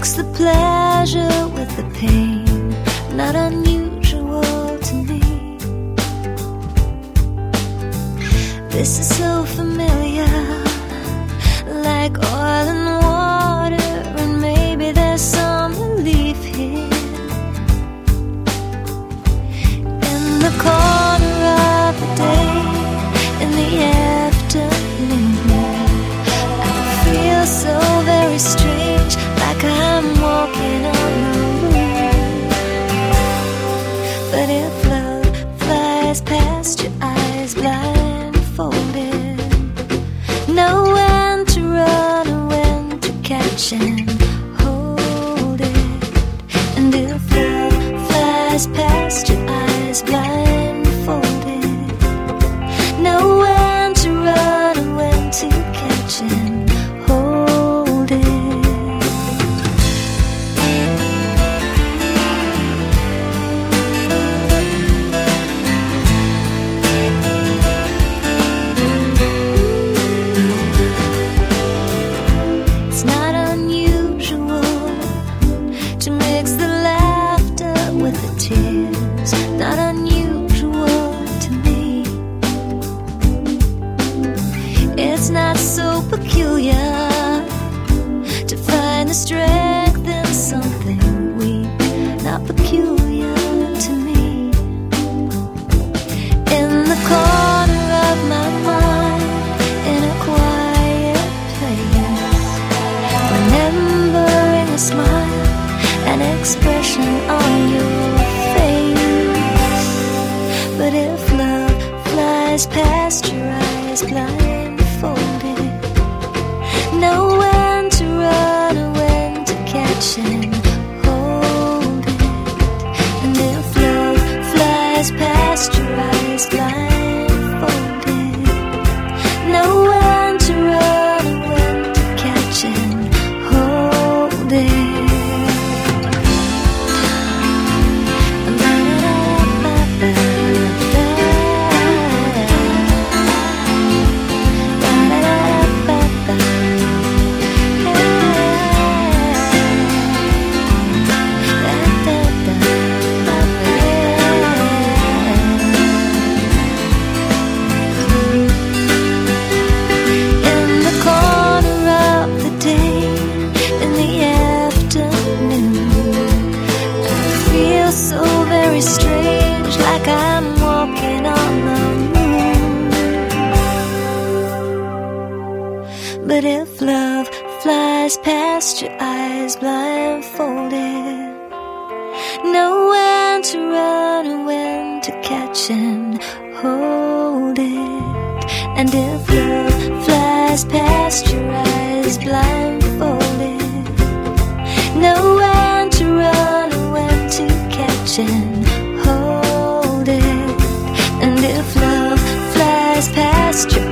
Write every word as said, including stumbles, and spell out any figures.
mix the pleasure with the pain, not unusual to me. This is so familiar, like oil and water, and maybe there's some relief here. In the corner of the day, in the afternoon, I feel so very strange, like I'm walking on the moon. But if love flies past your eyes blindfolded, know when to run and when to catch and hold it. And if love flies past your eyes blindfolded, know when to run and when to catch and hold it. It's not unusual to mix the laughter with the tears, not unusual to me. It's not so peculiar to find the strength in something weak, not peculiar to me. In the corner of my mind, in a quiet place, remembering a smile, an expression on your face. But if love flies past your eyes blindfolded, know when to run and when to catch and hold it. And if love flies past your eyes blindfolded, know when to run and when to catch and hold it. In the corner of the day, in the afternoon, I feel so very strange, like I'm walking on the moon. But if love flies past your eyes blindfolded, know when to run and when to catch and hold it. And if love flies past your eyes blindfolded, know when to run and when to catch and hold it. And if love flies past your